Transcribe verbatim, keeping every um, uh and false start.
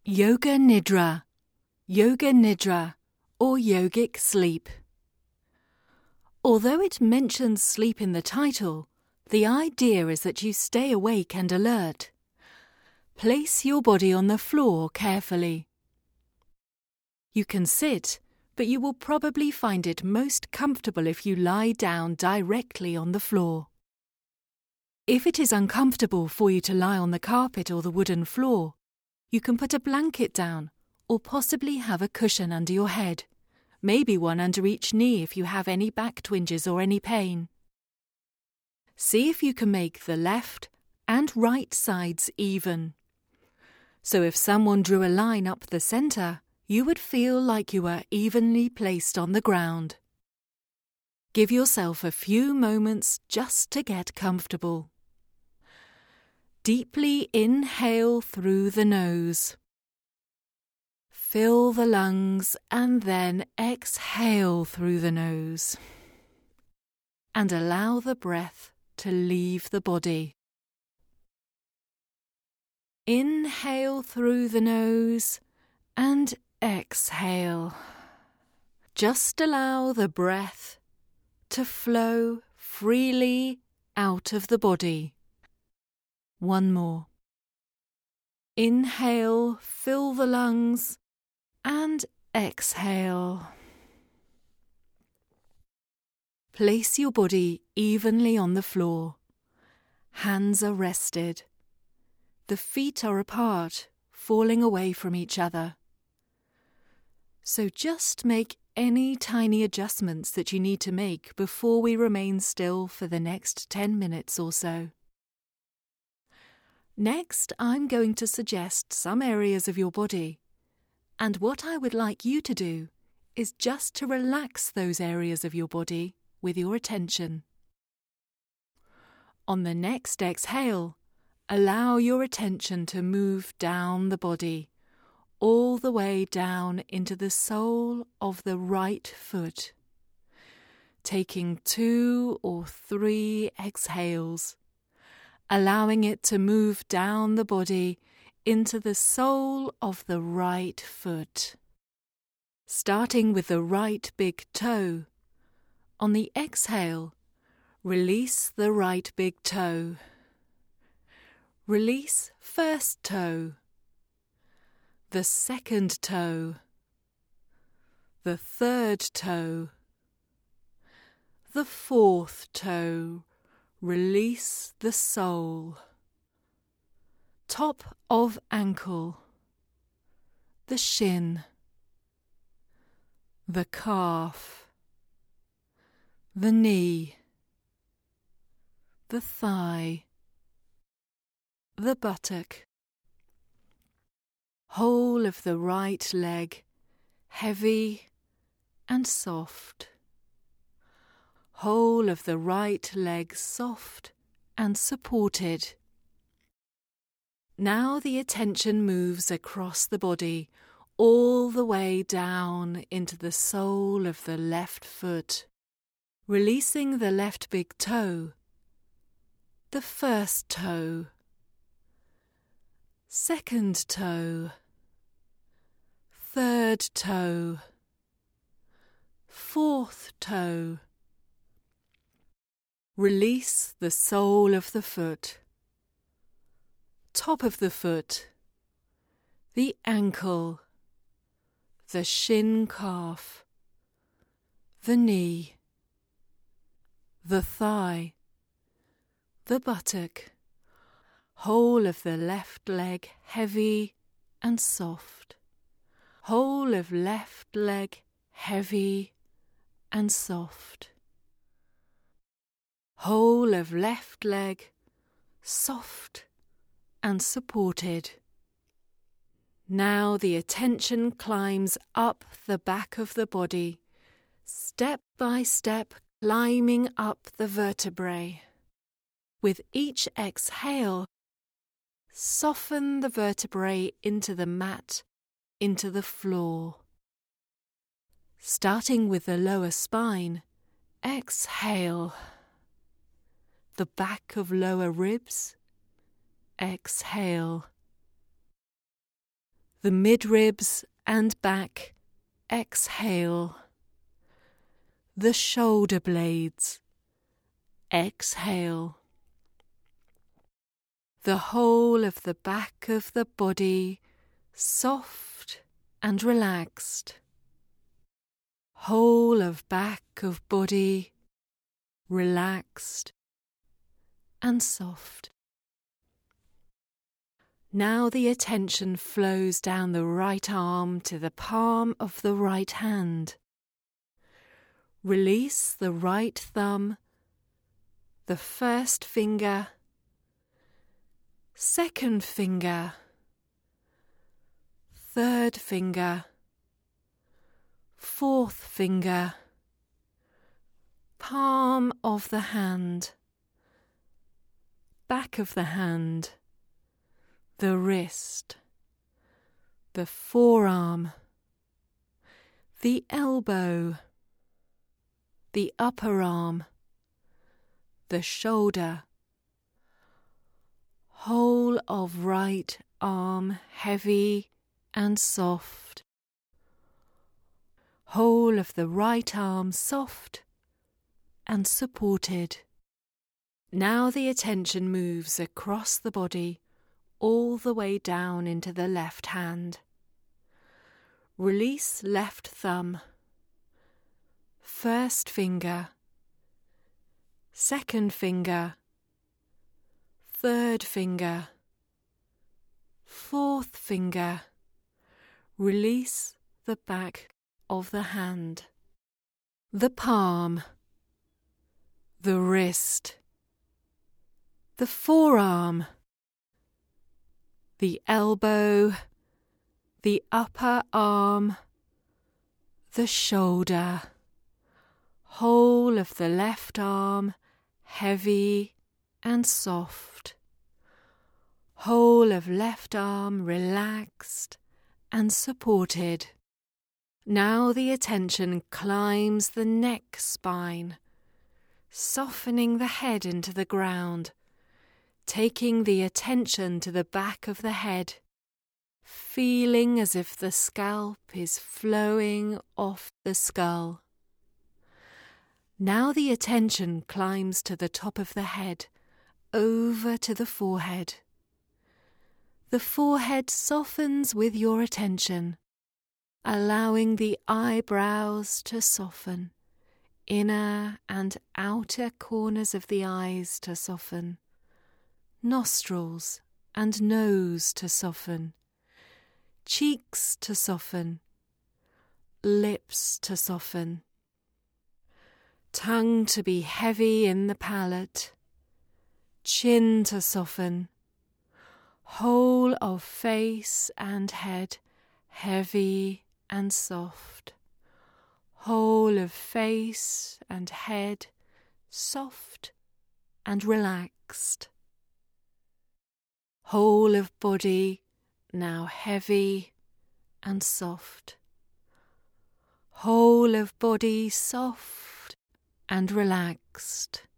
Yoga Nidra, Yoga Nidra, or yogic sleep. Although it mentions sleep in the title, the idea is that you stay awake and alert. Place your body on the floor carefully. You can sit, but you will probably find it most comfortable if you lie down directly on the floor. If it is uncomfortable for you to lie on the carpet or the wooden floor, you can put a blanket down or possibly have a cushion under your head, maybe one under each knee if you have any back twinges or any pain. See if you can make the left and right sides even. So if someone drew a line up the centre, you would feel like you were evenly placed on the ground. Give yourself a few moments just to get comfortable. Deeply inhale through the nose. Fill the lungs and then exhale through the nose. And allow the breath to leave the body. Inhale through the nose and exhale. Just allow the breath to flow freely out of the body. One more. Inhale, fill the lungs, and exhale. Place your body evenly on the floor. Hands are rested. The feet are apart, falling away from each other. So just make any tiny adjustments that you need to make before we remain still for the next ten minutes or so. Next, I'm going to suggest some areas of your body, and what I would like you to do is just to relax those areas of your body with your attention. On the next exhale, allow your attention to move down the body, all the way down into the sole of the right foot, taking two or three exhales, allowing it to move down the body into the sole of the right foot. Starting with the right big toe. On the exhale, release the right big toe. Release first toe. The second toe. The third toe. The fourth toe. Release the sole. Top of ankle. The shin. The calf. The knee. The thigh. The buttock. Whole of the right leg, heavy and soft. Whole of the right leg soft and supported. Now the attention moves across the body, all the way down into the sole of the left foot, releasing the left big toe, the first toe, second toe, third toe, fourth toe. Release the sole of the foot, top of the foot, the ankle, the shin calf, the knee, the thigh, the buttock, whole of the left leg heavy and soft, whole of left leg heavy and soft. Whole of left leg, soft and supported. Now the attention climbs up the back of the body, step by step climbing up the vertebrae. With each exhale, soften the vertebrae into the mat, into the floor. Starting with the lower spine, exhale. The back of lower ribs, exhale. The midribs and back, exhale. The shoulder blades, exhale. The whole of the back of the body, soft and relaxed. Whole of back of body, relaxed and soft. Now the attention flows down the right arm to the palm of the right hand. Release the right thumb, the first finger, second finger, third finger, fourth finger, palm of the hand, back of the hand, the wrist, the forearm, the elbow, the upper arm, the shoulder, whole of right arm heavy and soft, whole of the right arm soft and supported. Now the attention moves across the body all the way down into the left hand. Release left thumb, first finger, second finger, third finger, fourth finger. Release the back of the hand, the palm, the wrist, the forearm, the elbow, the upper arm, the shoulder, whole of the left arm, heavy and soft, whole of left arm relaxed and supported. Now the attention climbs the neck spine, softening the head into the ground, taking the attention to the back of the head, feeling as if the scalp is flowing off the skull. Now the attention climbs to the top of the head, over to the forehead. The forehead softens with your attention, allowing the eyebrows to soften, inner and outer corners of the eyes to soften, nostrils and nose to soften, cheeks to soften, lips to soften, tongue to be heavy in the palate, chin to soften, whole of face and head heavy and soft, whole of face and head soft and relaxed, whole of body now heavy and soft, whole of body soft and relaxed.